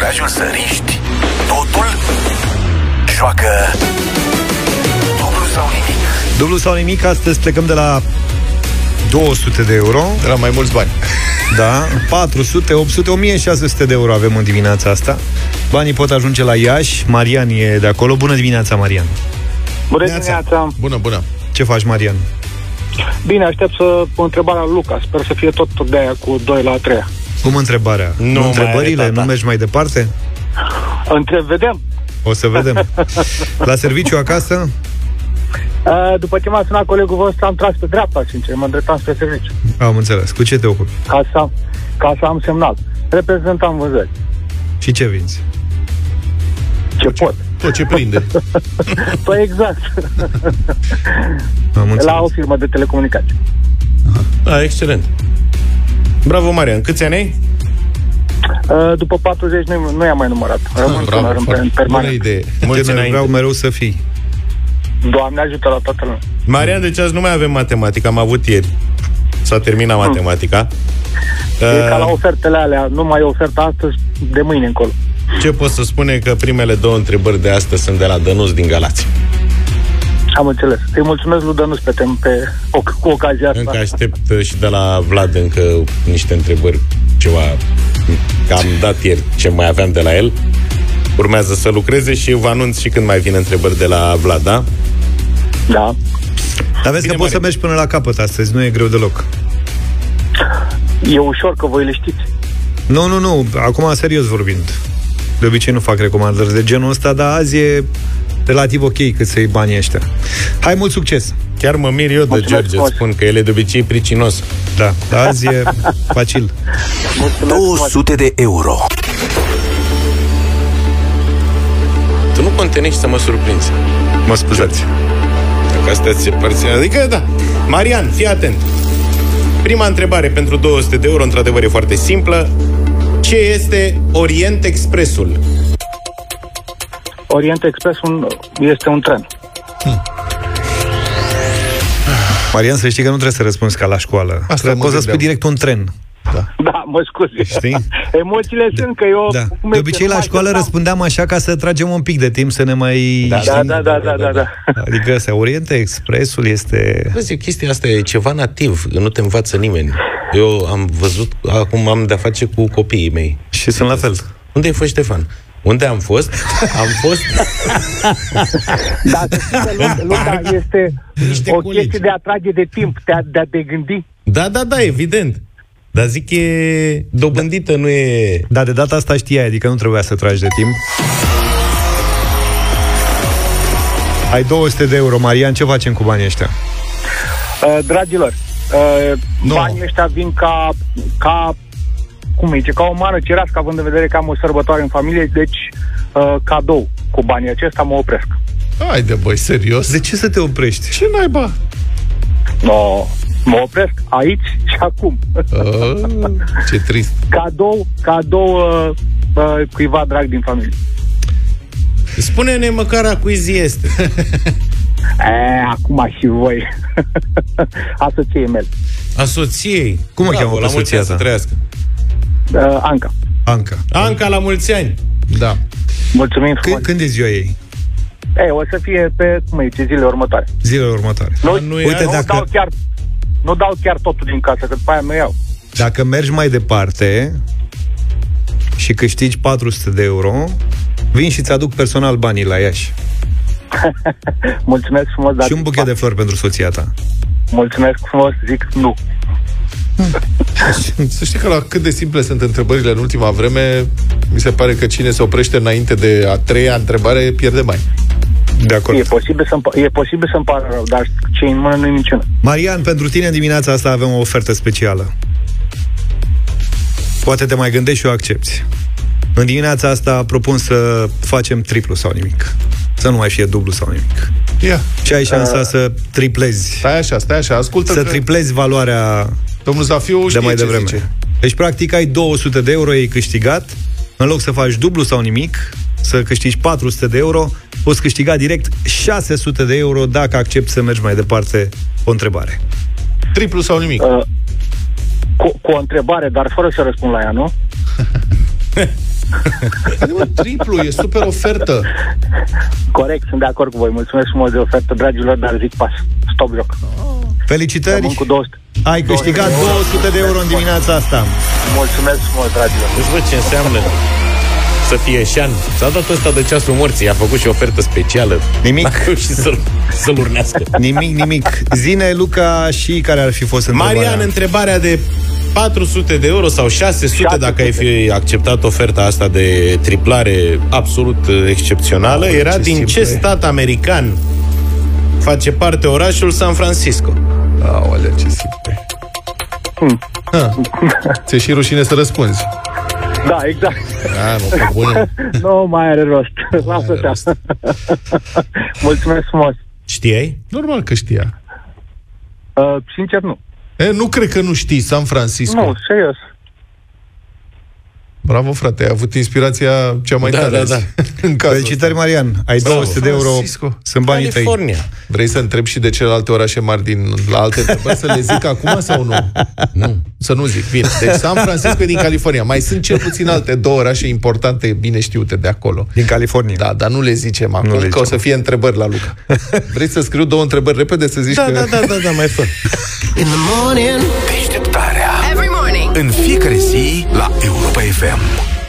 mesajul să riști totul, joacă dublu sau nimic. Dublu sau nimic, astăzi plecăm de la 200 de euro. De la mai mulți bani. Da, 400, 800, 1600 de euro avem în dimineața asta. Banii pot ajunge la Iași. Marian e de acolo. Bună dimineața, Marian. Bună dimineața. Bună. Ce faci, Marian? Bine, aștept să întrebarea lui Luca. Sper să fie tot de aia cu 2 la 3. Cum întrebarea? Nu întrebările? Nu mergi mai departe? Vedem. O să vedem. La serviciu acasă? După ce m-a sunat colegul vostru, am tras pe dreapta, sincer, mă îndreptam spre serviciu. Am înțeles. Cu ce te ocupi? Ca să am semnal. Reprezentam vânzări. Și ce vinzi? Ce pot. Tot ce prinde. Păi exact. La o firmă de telecomunicații. Excelent. Bravo, Marian. Câți ani ai? După 40 nu i-am mai numărat. Rămân tânăr în permanent. Bună idee. Mulți vreau mereu să fii. Doamne ajută la toată lumea. Marian, deci azi nu mai avem matematică. Am avut ieri. S-a terminat matematica. E ca la ofertele alea. Nu mai e oferta astăzi, de mâine încolo. Ce pot să spune că primele 2 întrebări de astăzi sunt de la Dănuț din Galați. Am înțeles. Îi mulțumesc lui Dănuț cu ocazia asta. Încă aștept și de la Vlad încă niște întrebări, ceva, că am dat ieri ce mai aveam de la el. Urmează să lucreze și vă anunț și când mai vin întrebări de la Vlad, da? Da. Dar vezi că poți să mergi până la capăt astăzi, nu e greu deloc. E ușor că voi le știți. Nu, acum serios vorbind. De obicei nu fac recomandări de genul ăsta, dar azi e relativ ok cât să iei banii ăștia. Hai, mult succes! Chiar mă mir eu de George, îți spun că el e de obicei pricinos. Da, dar azi e facil. 200 de euro. Tu nu contenești să mă surprinzi. Mă scuzați. Dacă astea ți se părține. Adică, da. Marian, fii atent. Prima întrebare pentru 200 de euro, într-adevăr, e foarte simplă. Ce este Orient Expressul? Orient Expressul este un tren. Marian, să știi că nu trebuie să răspunzi ca la școală. Poți să spui direct un tren. Da, mă scuze. Știi? Emoțiile sunt că eu... Da. De obicei la școală răspundeam așa ca să tragem un pic de timp să ne mai... Da. Adică asta, Orient Expressul este... Vezi, chestia asta e ceva nativ, nu te învață nimeni. Eu am văzut, acum am de-a face cu copiii mei. Și sunt la fel. Unde ai fost, Ștefan? Unde am fost? Am fost... Da, să știi că Luca este o chestie de a trage de timp, de a te gândi. Da, evident. Dar zic, e dobândită, nu e... Da, de data asta știai, adică nu trebuia să tragi de timp. Ai 200 de euro, Marian, ce facem cu banii ăștia? Dragilor, banii ăștia vin ca o mană cerească, având în vedere că am o sărbătoare în familie, deci cadou cu banii acesta mă opresc. Haide, băi, serios? De ce să te oprești? Ce naiba? Mă opresc aici și acum. Ce trist. Cadou cuiva drag din familie. Spune-ne măcar a cui zi este. Acum și voi. Asoției mele. Asoției? Cum o cheamă pe soția ta? Anca. Anca, la mulți ani. Da. Mulțumim frumos. Când e ziua ei? O să fie pe, zilele următoare. Zilele următoare. Nu dau chiar totul din casă, că după aia nu iau. Dacă mergi mai departe și câștigi 400 de euro, vin și ți aduc personal banii la Iași. Mulțumesc frumos. Și un buchet de flori pentru soția ta. Mulțumesc frumos, zic nu. Să știi că la cât de simple sunt întrebările în ultima vreme, mi se pare că cine se oprește înainte de a treia întrebare pierde bani. De acord. E posibil să-mi pară rău, dar ce în mână nu e niciuna. Marian, pentru tine în dimineața asta avem o ofertă specială. Poate te mai gândești și o accepti. În dimineața asta propun să facem triplu sau nimic. Să nu mai fie dublu sau nimic. Și ai șansa să triplezi. Stai așa, ascultă. Să triplezi valoarea domnul Zafiu de mai devreme. Zice. Deci, practic, ai 200 de euro, ai câștigat. În loc să faci dublu sau nimic, să câștigi 400 de euro, poți câștiga direct 600 de euro dacă accepti să mergi mai departe o întrebare. Triplu sau nimic? Cu o întrebare, dar fără să răspund la ea, nu? Triplu, e super ofertă. Corect, sunt de acord cu voi. Mulțumesc frumos de ofertă, dragilor, dar zic pas. Stop joc. Felicitări! Rămân cu 200. Ai câștigat 200 de euro în dimineața asta. Mulțumesc frumos, dragilor. Deci văd ce înseamnă să fie șan. S-a dat ăsta de ceasul morții, a făcut și o ofertă specială. Nimic. N-a reușit să-l urnească. Nimic. Zine, Luca, și care ar fi fost întrebarea? Marian, întrebarea de 400 de euro sau 600 dacă ai fi acceptat oferta asta de triplare absolut excepțională, era din ce stat american face parte orașul San Francisco? Aolea, ce simple. Ți-e și rușine să răspunzi. Da, exact. Nu, pe bune. Nu mai are rost. Lasă-te. Mulțumesc frumos. Știai? Normal că știa. Sincer, nu. Nu cred că nu știi San Francisco. Nu, serios. Bravo, frate, ai avut inspirația cea mai tare. Da. În cazul Felicitări, ăsta. Marian. Ai 200 de euro. Sunt banii tăi. California. Vrei să întreb și de celelalte orașe mari la alte întrebări, să le zic acum sau nu? Nu. Să nu zic. Bine. Deci San Francisco e din California. Mai sunt cel puțin alte două orașe importante, bine știute de acolo. Din California. Da, dar nu le zicem acum, că o să fie întrebări la Luca. Vrei să scriu două întrebări repede să zici că... Da, mai fă. In the morning. Deșteptarea. Every morning. În fiecare zi la Europa FM.